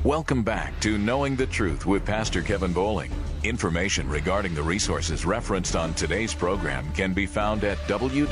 Welcome back to Knowing the Truth with Pastor Kevin Bowling. Information regarding the resources referenced on today's program can be found at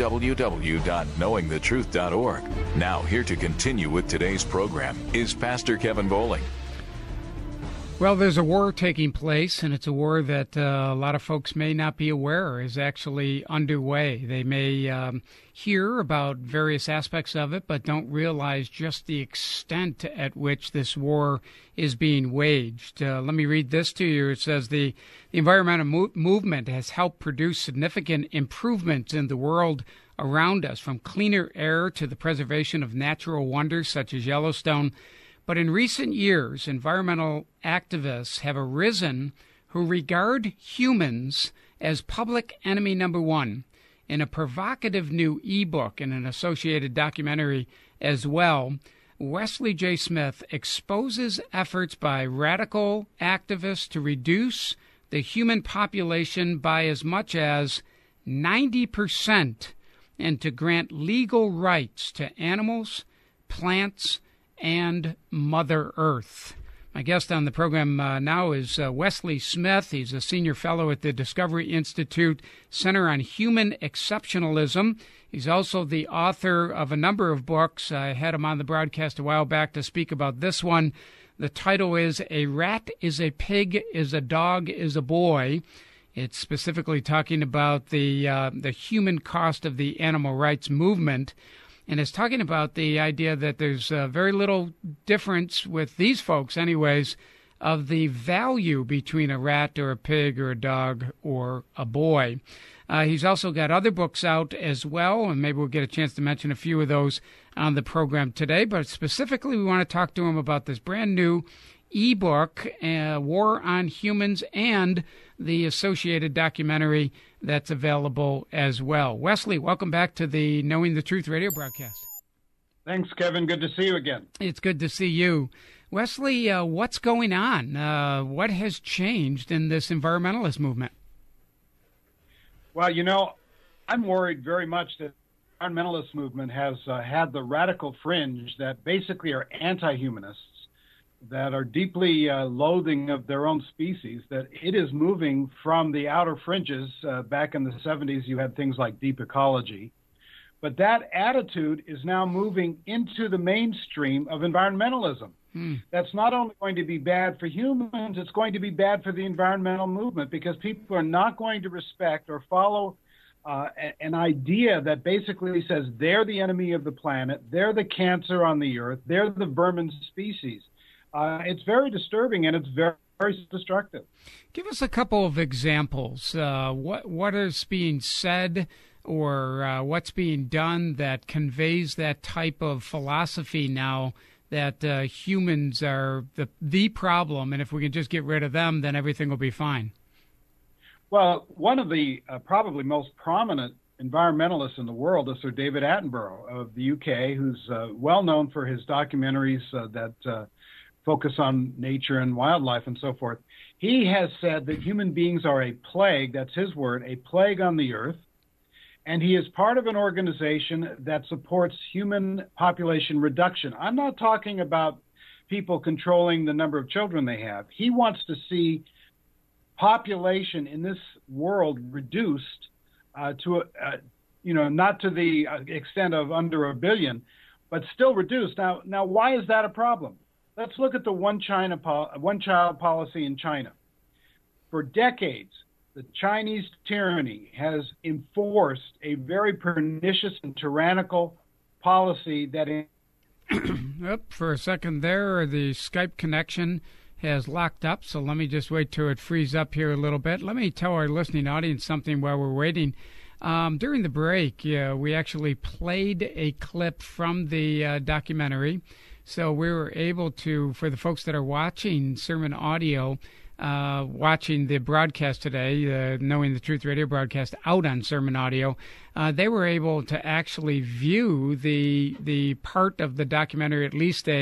www.knowingthetruth.org. Now, here to continue with today's program is Pastor Kevin Bowling. Well, there's a war taking place, and it's a war that a lot of folks may not be aware is actually underway. They may hear about various aspects of it, but don't realize just the extent at which this war is being waged. Let me read this to you. It says the environmental movement has helped produce significant improvements in the world around us, from cleaner air to the preservation of natural wonders such as Yellowstone. But in recent years, environmental activists have arisen who regard humans as public enemy number one. In a provocative new ebook and an associated documentary as well, Wesley J. Smith exposes efforts by radical activists to reduce the human population by as much as 90% and to grant legal rights to animals, plants, and Mother Earth. My guest on the program now is Wesley Smith. He's a senior fellow at the Discovery Institute Center on Human Exceptionalism. He's also the author of a number of books. I had him on the broadcast a while back to speak about this one. The title is A Rat is a Pig, is a Dog, is a Boy. It's specifically talking about the human cost of the animal rights movement. And it's talking about the idea that there's very little difference with these folks, anyways, of the value between a rat or a pig or a dog or a boy. He's also got other books out as well, and maybe we'll get a chance to mention a few of those on the program today. But specifically, we want to talk to him about this brand new ebook, War on Humans, and the associated documentary that's available as well. Wesley, welcome back to the Knowing the Truth radio broadcast. Thanks, Kevin. Good to see you again. It's good to see you. Wesley, what's going on? What has changed in this environmentalist movement? Well, I'm worried very much that the environmentalist movement has had the radical fringe that basically are anti-humanists, that are deeply loathing of their own species, that it is moving from the outer fringes. Back in the 70s, you had things like deep ecology. But that attitude is now moving into the mainstream of environmentalism. That's not only going to be bad for humans, it's going to be bad for the environmental movement, because people are not going to respect or follow an idea that basically says they're the enemy of the planet, they're the cancer on the earth, they're the vermin species. It's very disturbing, and it's very, very destructive. Give us a couple of examples. What is being said or what's being done that conveys that type of philosophy now that humans are the problem, and if we can just get rid of them, then everything will be fine? Well, one of the probably most prominent environmentalists in the world is Sir David Attenborough of the UK, who's well known for his documentaries that focus on nature and wildlife and so forth. He has said that human beings are a plague, that's his word, a plague on the earth, and he is part of an organization that supports human population reduction. I'm not talking about people controlling the number of children they have. He wants to see population in this world reduced to, not to the extent of under 1 billion, but still reduced. Now, why is that a problem? Let's look at the one-child policy in China. For decades, the Chinese tyranny has enforced a very pernicious and tyrannical policy that... For a second there, the Skype connection has locked up, so let me just wait till it frees up here a little bit. Let me tell our listening audience something while we're waiting. During the break, we actually played a clip from the documentary. So we were able to, for the folks that are watching Sermon Audio, watching the broadcast today, the Knowing the Truth radio broadcast out on Sermon Audio, they were able to actually view the part of the documentary, at least a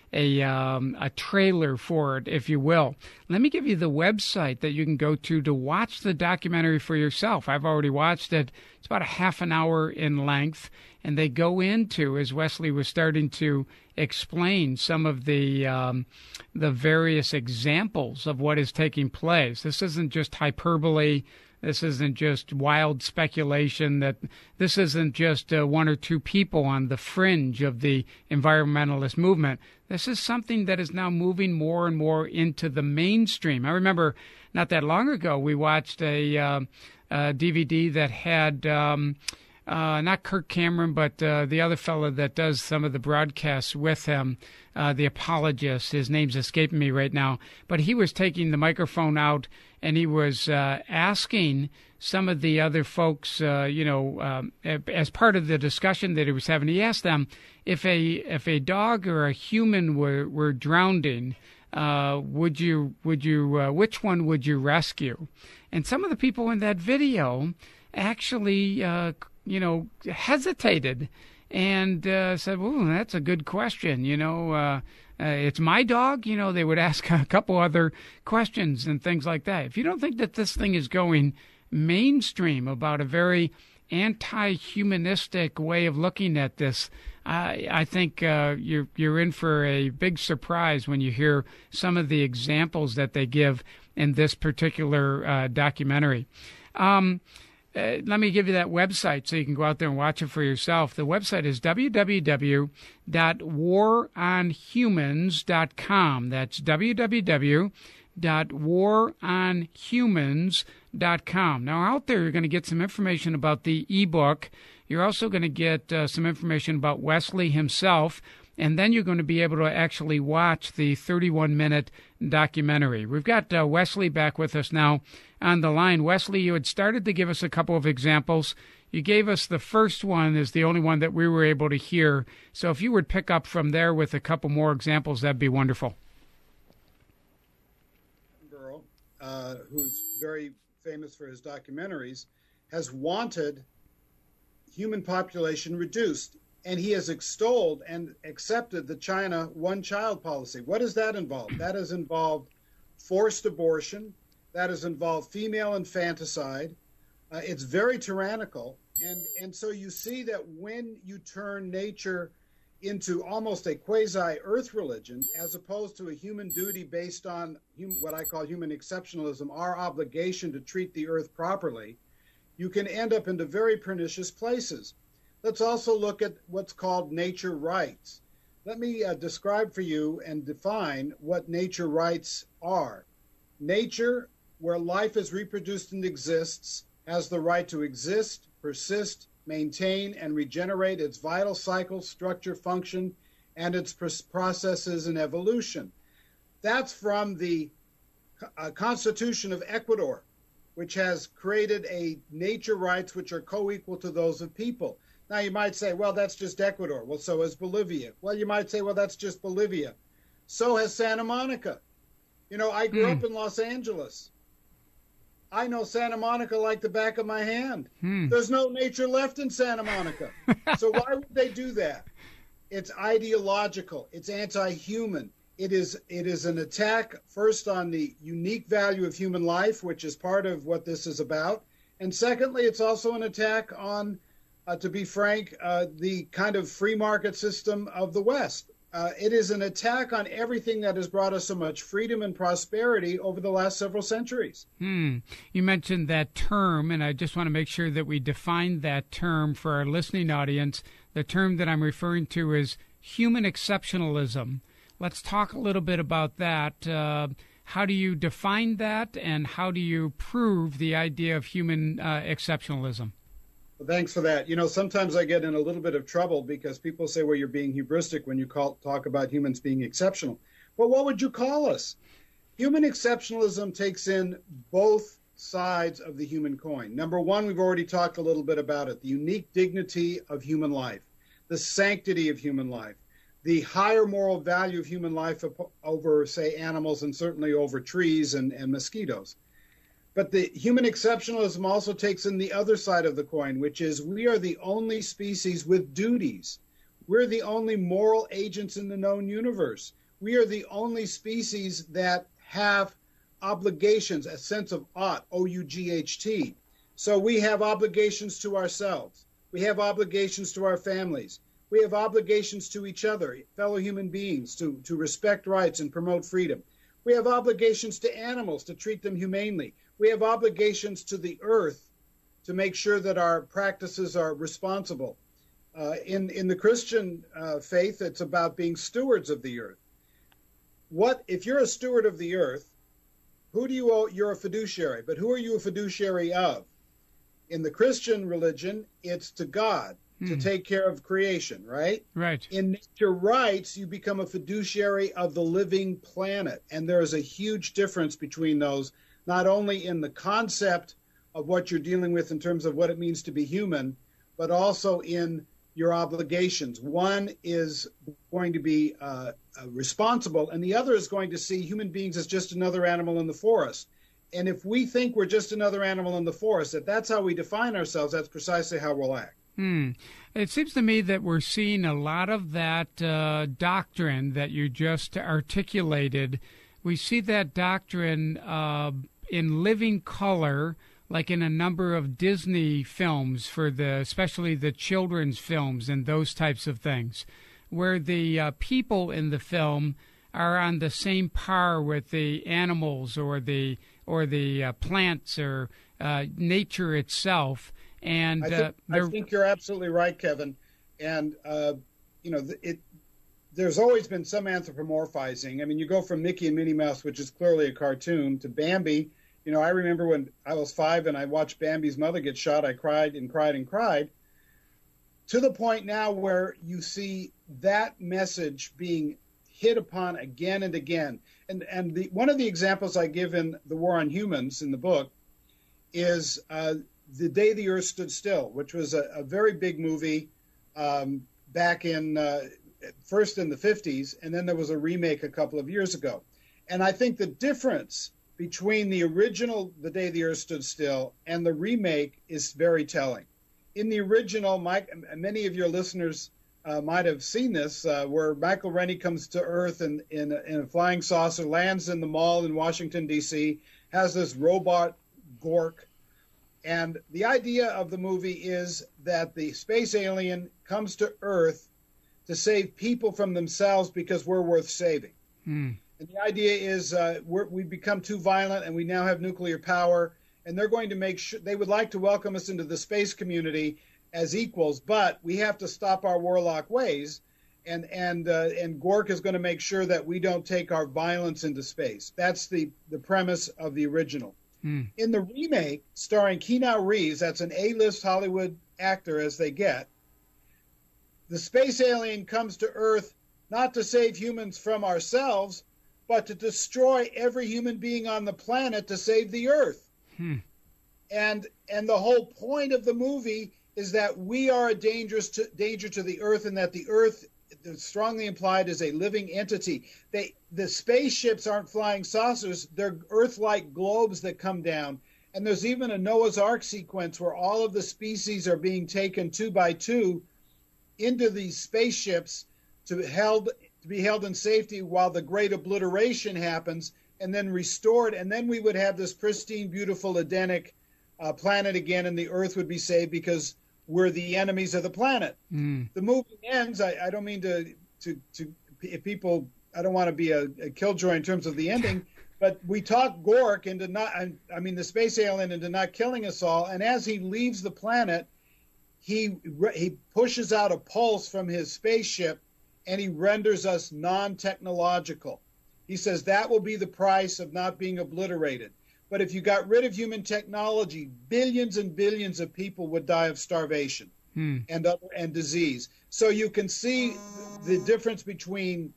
a trailer for it, if you will. Let me give you the website that you can go to watch the documentary for yourself. I've already watched it. It's about a half an hour in length, and they go into, as Wesley was starting to explain, some of the various examples of what is taking place. This isn't just hyperbole. This isn't just wild speculation. That this isn't just one or two people on the fringe of the environmentalist movement. This is something that is now moving more and more into the mainstream. I remember not that long ago we watched a DVD that had not Kirk Cameron, but the other fellow that does some of the broadcasts with him, the apologist. His name's escaping me right now. But he was taking the microphone out, and he was asking some of the other folks, as part of the discussion that he was having, he asked them if a dog or a human were drowning, which one would you rescue? And some of the people in that video actually, hesitated and said, "Well, that's a good question. It's my dog." They would ask a couple other questions and things like that. If you don't think that this thing is going mainstream about a very anti-humanistic way of looking at this, I think you're in for a big surprise when you hear some of the examples that they give in this particular documentary. Let me give you that website so you can go out there and watch it for yourself. The website is www.waronhumans.com. That's www.waronhumans.com. Now, out there, you're going to get some information about the ebook. You're also going to get some information about Wesley himself, and then you're going to be able to actually watch the 31-minute documentary. We've got Wesley back with us now on the line. Wesley, you had started to give us a couple of examples. You gave us the first one as the only one that we were able to hear. So if you would pick up from there with a couple more examples, that'd be wonderful. Attenborough, who's very famous for his documentaries, has wanted human population reduced. And he has extolled and accepted the China one-child policy. What does that involve? That has involved forced abortion. That has involved female infanticide. It's very tyrannical. And so you see that when you turn nature into almost a quasi-earth religion, as opposed to a human duty based on what I call human exceptionalism, our obligation to treat the earth properly, you can end up into very pernicious places. Let's also look at what's called nature rights. Let me describe for you and define what nature rights are. Nature, where life is reproduced and exists, has the right to exist, persist, maintain, and regenerate its vital cycle, structure, function, and its processes and evolution. That's from the Constitution of Ecuador, which has created a nature rights which are co-equal to those of people. Now, you might say, well, that's just Ecuador. Well, so is Bolivia. Well, you might say, well, that's just Bolivia. So has Santa Monica. I grew up in Los Angeles. I know Santa Monica like the back of my hand. There's no nature left in Santa Monica. So why would they do that? It's ideological. It's anti-human. It is an attack, first, on the unique value of human life, which is part of what this is about. And secondly, it's also an attack on, to be frank, the kind of free market system of the West. It is an attack on everything that has brought us so much freedom and prosperity over the last several centuries. You mentioned that term, and I just want to make sure that we define that term for our listening audience. The term that I'm referring to is human exceptionalism. Let's talk a little bit about that. How do you define that, and how do you prove the idea of human exceptionalism? Well, thanks for that. Sometimes I get in a little bit of trouble because people say, well, you're being hubristic when you talk about humans being exceptional. Well, what would you call us? Human exceptionalism takes in both sides of the human coin. Number one, we've already talked a little bit about it, the unique dignity of human life, the sanctity of human life, the higher moral value of human life over, say, animals, and certainly over trees and mosquitoes. But the human exceptionalism also takes in the other side of the coin, which is we are the only species with duties. We're the only moral agents in the known universe. we are the only species that have obligations, a sense of ought, O-U-G-H-T. So we have obligations to ourselves. We have obligations to our families. We have obligations to each other, fellow human beings, to respect rights and promote freedom. We have obligations to animals, to treat them humanely. We have obligations to the earth to make sure that our practices are responsible. In the Christian faith, it's about being stewards of the earth. What if you're a steward of the earth? Who do you owe? You're a fiduciary, but who are you a fiduciary of? In the Christian religion, it's to God to take care of creation, right? Right. In nature rights, you become a fiduciary of the living planet, and there is a huge difference between those, not only in the concept of what you're dealing with in terms of what it means to be human, but also in your obligations. One is going to be responsible, and the other is going to see human beings as just another animal in the forest. And if we think we're just another animal in the forest, that that's how we define ourselves, that's precisely how we'll act. It seems to me that we're seeing a lot of that doctrine that you just articulated. We see that doctrine in living color, like in a number of Disney films, especially the children's films and those types of things, where the people in the film are on the same par with the animals or the plants or nature itself. And I think you're absolutely right, Kevin. And there's always been some anthropomorphizing. I mean, you go from Mickey and Minnie Mouse, which is clearly a cartoon, to Bambi. You know, I remember when I was 5 and I watched Bambi's mother get shot, I cried and cried and cried, to the point now where you see that message being hit upon again and again. And one of the examples I give in The War on Humans in the book is The Day the Earth Stood Still, which was a very big movie back in, first in the 50s, and then there was a remake a couple of years ago. And I think the difference between the original The Day the Earth Stood Still and the remake is very telling. In the original, many of your listeners might have seen this, where Michael Rennie comes to Earth in a flying saucer, lands in the mall in Washington, D.C., has this robot Gork. And the idea of the movie is that the space alien comes to Earth to save people from themselves because we're worth saving. And the idea is we've become too violent and we now have nuclear power, and they're going to make sure they would like to welcome us into the space community as equals, but we have to stop our warlock ways, and Gork is going to make sure that we don't take our violence into space. That's the premise of the original. In the remake, starring Keanu Reeves, that's an A-list Hollywood actor as they get, the space alien comes to Earth not to save humans from ourselves, but to destroy every human being on the planet to save the Earth. And the whole point of the movie is that we are a danger to the Earth, and that the Earth, strongly implied, is a living entity. The spaceships aren't flying saucers; they're Earth-like globes that come down. And there's even a Noah's Ark sequence where all of the species are being taken 2 by 2 into these spaceships to be held in safety while the great obliteration happens, and then restored. And then we would have this pristine, beautiful, Edenic planet again, and the Earth would be saved because we're the enemies of the planet. The movie ends. I don't mean to if people. I don't want to be a killjoy in terms of the ending, but we talk Gork into the space alien into not killing us all. And as he leaves the planet, he pushes out a pulse from his spaceship, and he renders us non-technological. He says that will be the price of not being obliterated. But if you got rid of human technology, billions and billions of people would die of starvation and disease. So you can see the difference between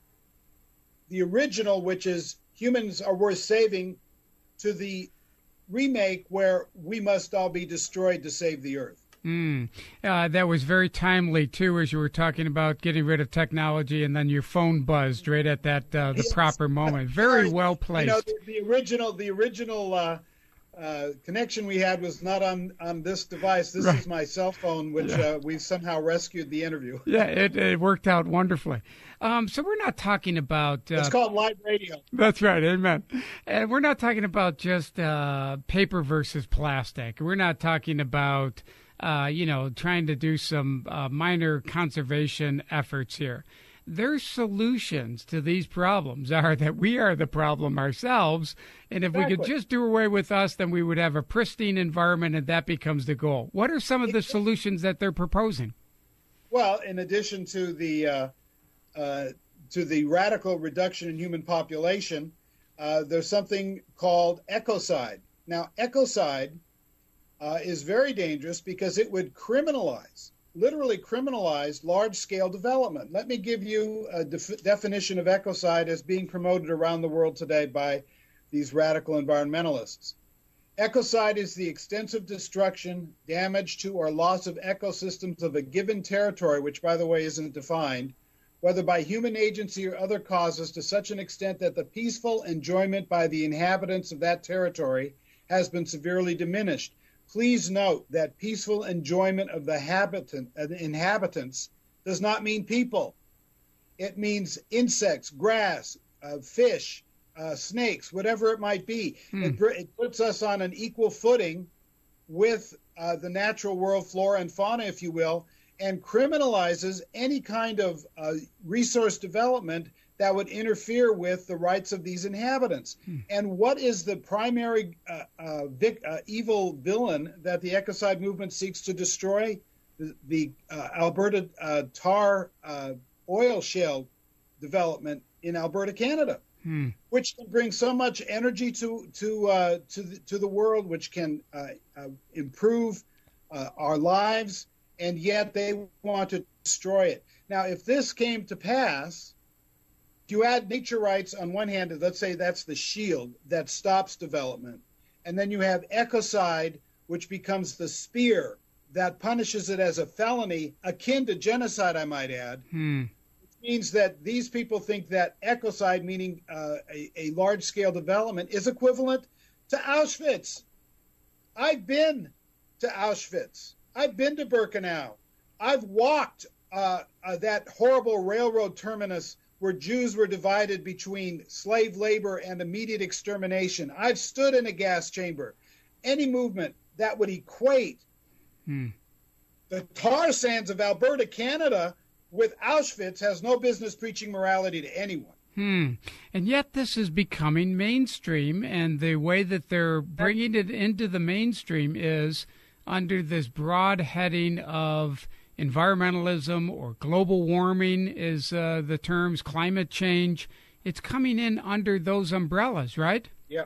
the original, which is humans are worth saving, to the remake where we must all be destroyed to save the Earth. That was very timely, too, as you were talking about getting rid of technology, and then your phone buzzed right at that the proper moment. Very well placed. You know, the original connection we had was not on this device. This is my cell phone, which we've somehow rescued the interview. Yeah, it worked out wonderfully. So we're not talking about... it's called live radio. That's right, amen. And we're not talking about just paper versus plastic. We're not talking about, trying to do some minor conservation efforts here. Their solutions to these problems are that we are the problem ourselves, and if we could just do away with us, then we would have a pristine environment, and that becomes the goal. What are some of the solutions that they're proposing? Well, in addition to the radical reduction in human population, there's something called ecocide. Now, ecocide is very dangerous because it would literally criminalize large-scale development. Let me give you a definition of ecocide as being promoted around the world today by these radical environmentalists. Ecocide is the extensive destruction, damage to, or loss of ecosystems of a given territory, which, by the way, isn't defined, whether by human agency or other causes, to such an extent that the peaceful enjoyment by the inhabitants of that territory has been severely diminished. Please note that peaceful enjoyment of the inhabitants does not mean people. It means insects, grass, fish, snakes, whatever it might be. It puts us on an equal footing with the natural world, flora and fauna, if you will, and criminalizes any kind of resource development that would interfere with the rights of these inhabitants. And what is the primary evil villain that the ecocide movement seeks to destroy? The Alberta tar oil shale development in Alberta, Canada, which can bring so much energy to the world, which can improve our lives, and yet they want to destroy it. Now, if this came to pass, you add nature rights on one hand, let's say that's the shield that stops development, and then you have ecocide, which becomes the spear that punishes it as a felony, akin to genocide, I might add. Which means that these people think that ecocide, meaning a large-scale development, is equivalent to Auschwitz. I've been to Auschwitz. I've been to Birkenau. I've walked that horrible railroad terminus where Jews were divided between slave labor and immediate extermination. I've stood in a gas chamber. Any movement that would equate the tar sands of Alberta, Canada, with Auschwitz has no business preaching morality to anyone. And yet this is becoming mainstream, and the way that they're bringing it into the mainstream is under this broad heading of environmentalism, or global warming is the terms, climate change. It's coming in under those umbrellas, right? Yep.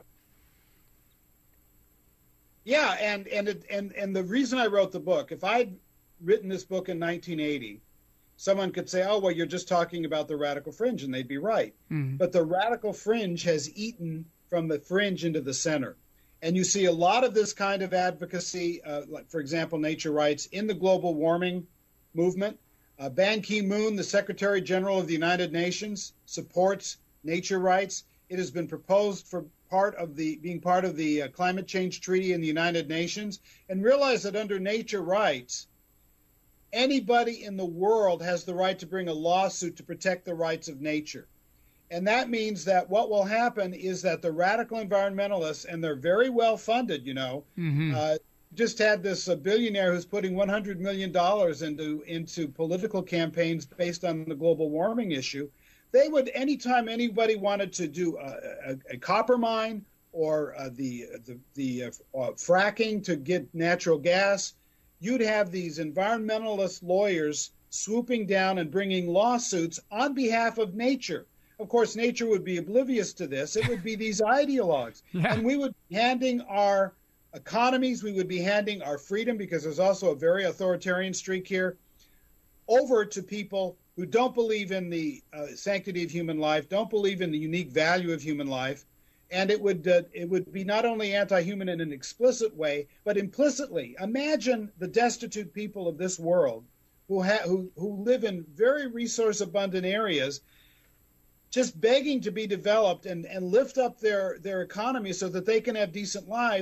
Yeah, and the reason I wrote the book, if I'd written this book in 1980, someone could say, oh, well, you're just talking about the radical fringe, and they'd be right. But the radical fringe has eaten from the fringe into the center. And you see a lot of this kind of advocacy, like, for example, nature rights, in the global warming movement. Ban Ki-moon, the Secretary General of the United Nations, supports nature rights. It has been proposed for being part of the climate change treaty in the United Nations. And realize that under nature rights, anybody in the world has the right to bring a lawsuit to protect the rights of nature. And that means that what will happen is that the radical environmentalists, and they're very well funded, just had this billionaire who's putting $100 million into political campaigns based on the global warming issue. They would, anytime anybody wanted to do a copper mine or the fracking to get natural gas, you'd have these environmentalist lawyers swooping down and bringing lawsuits on behalf of nature. Of course, nature would be oblivious to this. It would be these ideologues. And we would be handing our economies, we would be handing our freedom, because there's also a very authoritarian streak here, over to people who don't believe in the sanctity of human life, don't believe in the unique value of human life. And it would be not only anti-human in an explicit way, but implicitly. Imagine the destitute people of this world who live in very resource-abundant areas, just begging to be developed and lift up their economy so that they can have decent lives.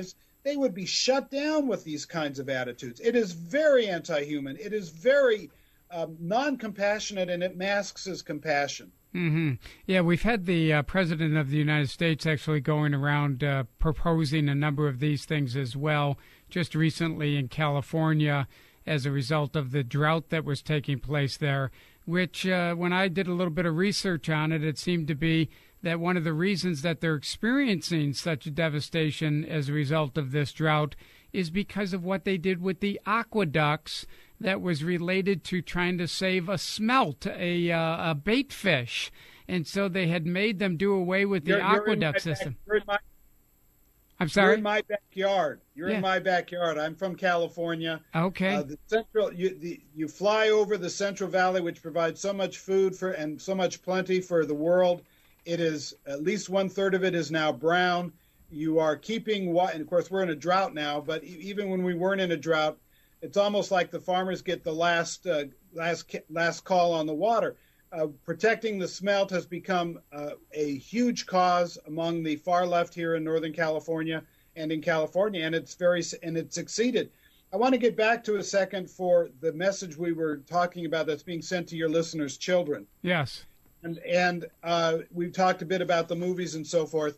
they would be shut down with these kinds of attitudes. It is very anti-human. It is very non-compassionate, and it masks as compassion. Mm-hmm. Yeah, we've had the President of the United States actually going around proposing a number of these things as well, just recently in California as a result of the drought that was taking place there, which when I did a little bit of research on it, it seemed to be that one of the reasons that they're experiencing such devastation as a result of this drought is because of what they did with the aqueducts that was related to trying to save a smelt, a bait fish. And so they had made them do away with the aqueduct system. I'm sorry? You're in my backyard. You're in my backyard. I'm from California. Okay. You fly over the Central Valley, which provides so much food and so much plenty for the world. It is at least 1/3 of it is now brown. You are keeping, and of course we're in a drought now, but even when we weren't in a drought, it's almost like the farmers get the last call on the water. Protecting the smelt has become a huge cause among the far left here in Northern California and in California, and it's succeeded. I want to get back to a second for the message we were talking about that's being sent to your listeners' children. Yes. And we've talked a bit about the movies and so forth.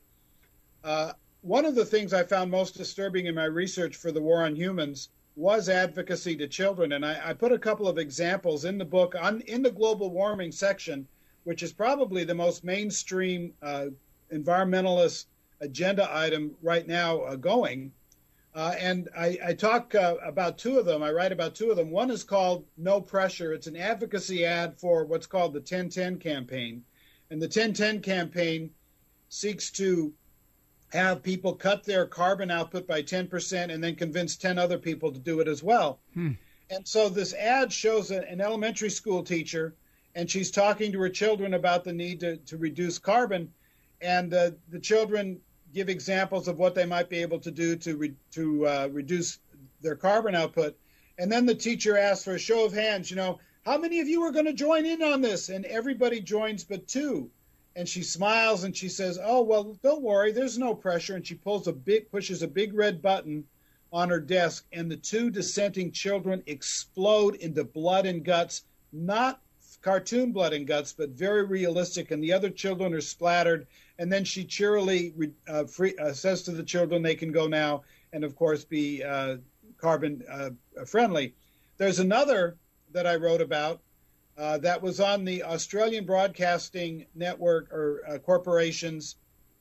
One of the things I found most disturbing in my research for the War on Humans was advocacy to children. And I put a couple of examples in the book in the global warming section, which is probably the most mainstream environmentalist agenda item right now going. And I talk about two of them. I write about two of them. One is called No Pressure. It's an advocacy ad for what's called the 1010 campaign. And the 1010 campaign seeks to have people cut their carbon output by 10% and then convince 10 other people to do it as well. And so this ad shows an elementary school teacher, and she's talking to her children about the need to reduce carbon. And the children give examples of what they might be able to do to reduce their carbon output. And then the teacher asks for a show of hands, how many of you are going to join in on this? And everybody joins but two. And she smiles and she says, oh, well, don't worry, there's no pressure. And she pushes a big red button on her desk, and the two dissenting children explode into blood and guts, not cartoon blood and guts, but very realistic. And the other children are splattered. And then she cheerily says to the children they can go now and, of course, be carbon friendly. There's another that I wrote about that was on the Australian Broadcasting Network or Corporation's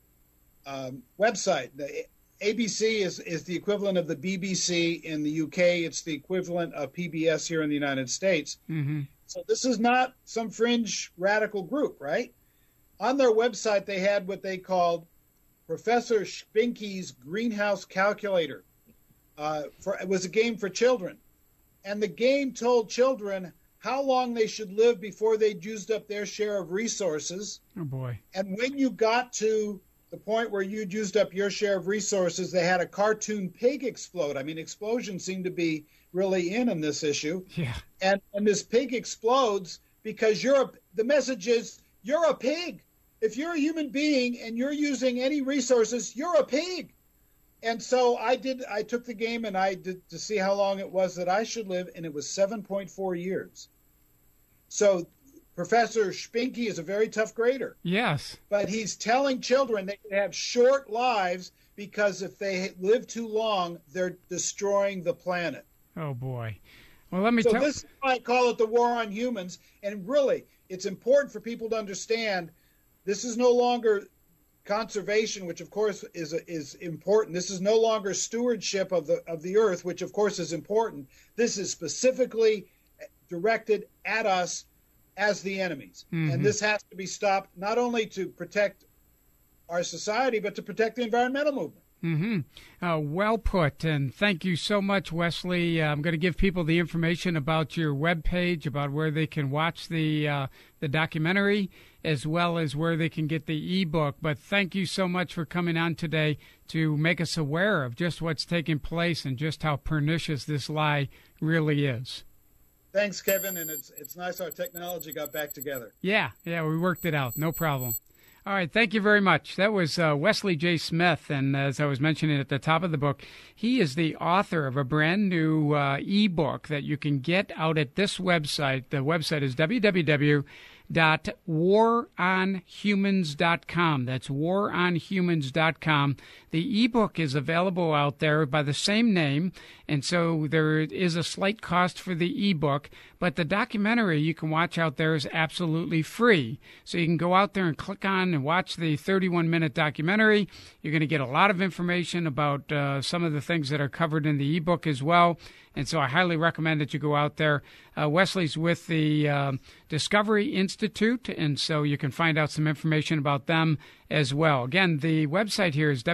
website. The ABC is the equivalent of the BBC in the UK. It's the equivalent of PBS here in the United States. Mm-hmm. So this is not some fringe radical group, right? On their website, they had what they called Professor Spinky's Greenhouse Calculator. It was a game for children. And the game told children how long they should live before they'd used up their share of resources. Oh, boy. And when you got to the point where you'd used up your share of resources, they had a cartoon pig explode. I mean, explosions seem to be really in this issue. Yeah. And this pig explodes because the message is, you're a pig. If you're a human being and you're using any resources, you're a pig. And so I took the game and I did to see how long it was that I should live, and it was 7.4 years. So Professor Spinky is a very tough grader. Yes. But he's telling children they can have short lives because if they live too long, they're destroying the planet. Oh, boy. Well, let me So this is why I call it the War on Humans. And really, it's important for people to understand this is no longer conservation, which of course is important. This is no longer stewardship of the earth, which of course is important. This is specifically directed at us as the enemies. Mm-hmm. And this has to be stopped, not only to protect our society, but to protect the environmental movement. Mm-hmm. Well put, and thank you so much, Wesley. I'm going to give people the information about your webpage, about where they can watch the documentary, as well as where they can get the ebook. But thank you so much for coming on today to make us aware of just what's taking place and just how pernicious this lie really is. Thanks, Kevin, and it's nice our technology got back together. Yeah, we worked it out. No problem. All right, thank you very much. That was Wesley J. Smith, and as I was mentioning at the top of the book, he is the author of a brand new ebook that you can get out at this website. The website is www.waronhumans.com. That's waronhumans.com. The ebook is available out there by the same name, and so there is a slight cost for the ebook, but the documentary you can watch out there is absolutely free. So you can go out there and click on and watch the 31-minute documentary. You're going to get a lot of information about some of the things that are covered in the ebook as well. And so I highly recommend that you go out there. Wesley's with the Discovery Institute, and so you can find out some information about them as well. Again, the website here is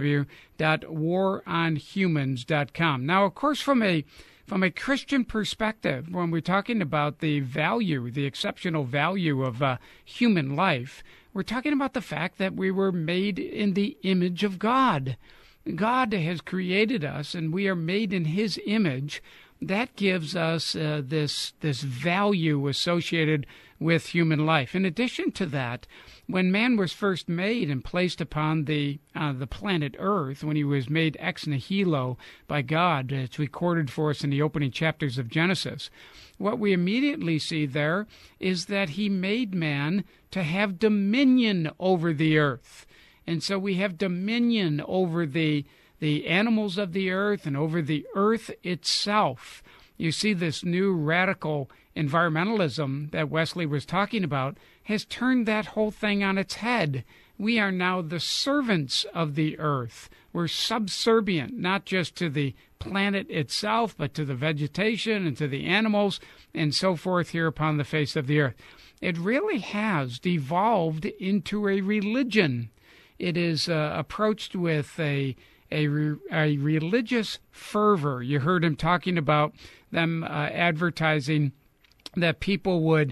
www.waronhumans.com. Now, of course, from a Christian perspective, when we're talking about the value, the exceptional value of human life, we're talking about the fact that we were made in the image of God. God has created us, and we are made in His image. That gives us this value associated with human life. In addition to that, when man was first made and placed upon the planet Earth, when he was made ex nihilo by God, it's recorded for us in the opening chapters of Genesis, what we immediately see there is that He made man to have dominion over the earth. And so we have dominion over the animals of the earth and over the earth itself. You see, this new radical environmentalism that Wesley was talking about has turned that whole thing on its head. We are now the servants of the earth. We're subservient, not just to the planet itself, but to the vegetation and to the animals and so forth here upon the face of the earth. It really has devolved into a religion. It is approached with a religious fervor. You heard him talking about them advertising that people would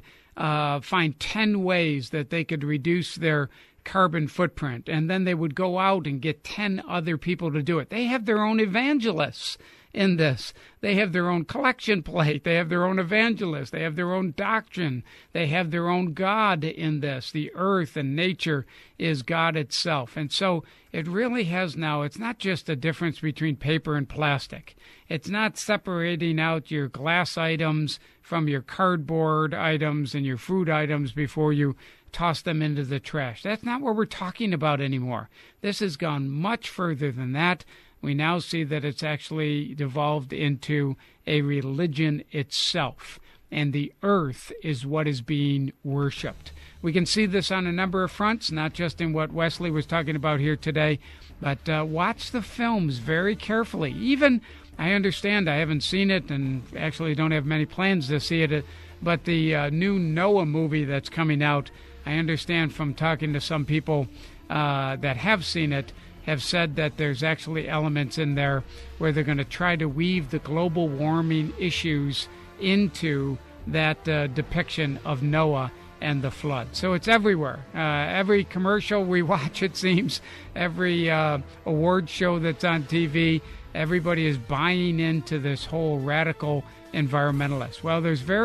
find 10 ways that they could reduce their carbon footprint, and then they would go out and get 10 other people to do it. They have their own evangelists in this. They have their own collection plate. They have their own evangelist. They have their own doctrine. They have their own God in this. The earth and nature is God itself. And so it really has now, it's not just a difference between paper and plastic. It's not separating out your glass items from your cardboard items and your food items before you toss them into the trash. That's not what we're talking about anymore. This has gone much further than that. We now see that it's actually devolved into a religion itself, and the earth is what is being worshipped. We can see this on a number of fronts, not just in what Wesley was talking about here today, but watch the films very carefully. Even, I understand, I haven't seen it and actually don't have many plans to see it, but the new Noah movie that's coming out, I understand from talking to some people that have seen it, have said that there's actually elements in there where they're going to try to weave the global warming issues into that depiction of Noah and the flood. So it's everywhere. Every commercial we watch, it seems, every award show that's on TV, everybody is buying into this whole radical environmentalist. Well,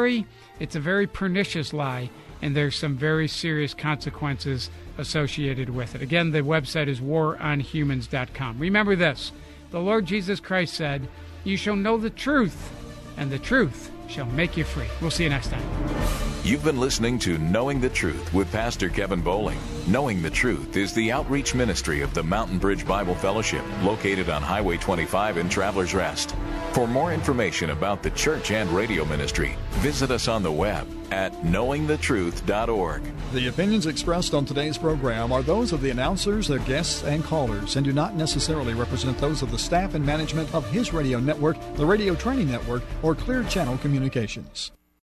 it's a very pernicious lie, and there's some very serious consequences associated with it. Again, the website is waronhumans.com. Remember this, the Lord Jesus Christ said, "You shall know the truth, and the truth shall make you free." We'll see you next time. You've been listening to Knowing the Truth with Pastor Kevin Bowling. Knowing the Truth is the outreach ministry of the Mountain Bridge Bible Fellowship, located on Highway 25 in Travelers Rest. For more information about the church and radio ministry, visit us on the web at knowingthetruth.org. The opinions expressed on today's program are those of the announcers, their guests, and callers, and do not necessarily represent those of the staff and management of His Radio Network, the Radio Training Network, or Clear Channel Communications.